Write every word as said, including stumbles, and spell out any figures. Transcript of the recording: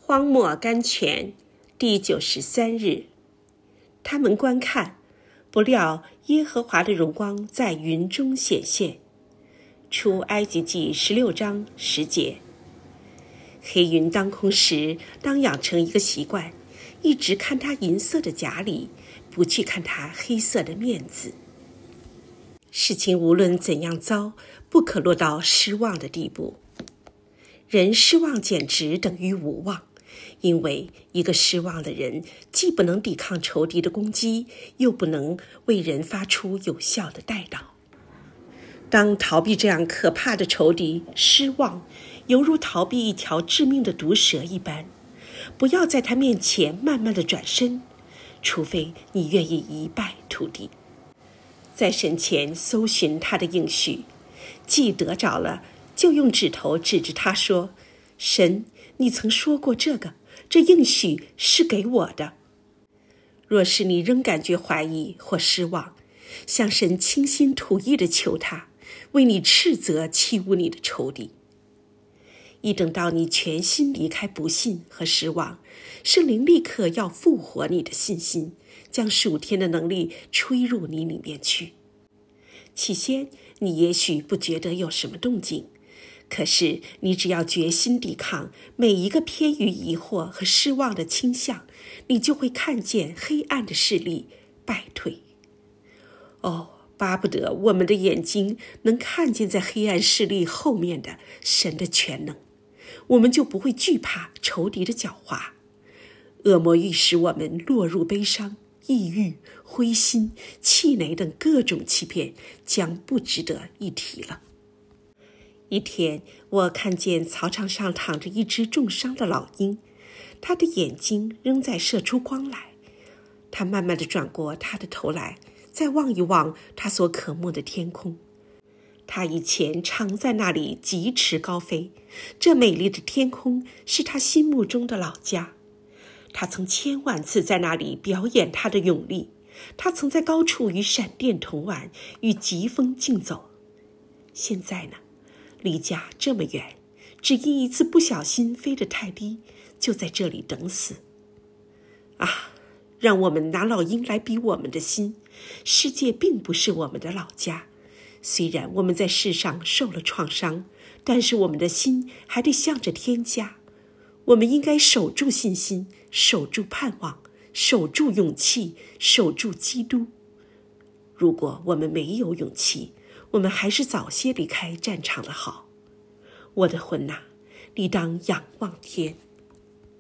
荒漠甘泉第九十三日，他们观看，不料耶和华的荣光在云中显现。出埃及记十六章十节。黑云当空时，当养成一个习惯，一直看它银色的甲里，不去看它黑色的面子。事情无论怎样糟，不可落到失望的地步。人失望简直等于无望，因为一个失望的人既不能抵抗仇敌的攻击，又不能为人发出有效的代祷。当逃避这样可怕的仇敌，失望犹如逃避一条致命的毒蛇一般。不要在他面前慢慢地转身，除非你愿意一败涂地。在神前搜寻他的应许，既得着了，就用指头指着他说：神，你曾说过这个，这应许是给我的。若是你仍感觉怀疑或失望，向神倾心吐意地求他，为你斥责欺侮你的仇敌。一等到你全心离开不信和失望，圣灵立刻要复活你的信心，将属天的能力吹入你里面去。起先你也许不觉得有什么动静，可是你只要决心抵抗每一个偏于疑惑和失望的倾向，你就会看见黑暗的势力败退。哦，巴不得我们的眼睛能看见在黑暗势力后面的神的全能，我们就不会惧怕仇敌的狡猾。恶魔欲使我们落入悲伤、抑郁、灰心、气馁等各种欺骗，将不值得一提了。一天，我看见草场上躺着一只重伤的老鹰，他的眼睛仍在射出光来。他慢慢地转过他的头来，再望一望他所渴慕的天空。他以前常在那里疾驰高飞，这美丽的天空是他心目中的老家。他曾千万次在那里表演他的勇力，他曾在高处与闪电同玩，与疾风竞走。现在呢，离家这么远，只因一次不小心飞得太低，就在这里等死。啊，让我们拿老鹰来比我们的心，世界并不是我们的老家。虽然我们在世上受了创伤，但是我们的心还得向着天家。我们应该守住信心，守住盼望，守住勇气，守住基督。如果我们没有勇气，我们还是早些离开战场的好。我的魂哪，你当仰望天。